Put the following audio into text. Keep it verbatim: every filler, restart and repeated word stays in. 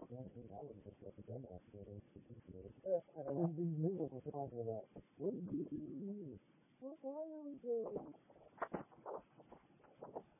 Yeah, I mean, I would just let the demo after it. I don't know these niggas are talking about. What do you mean? What are we doing?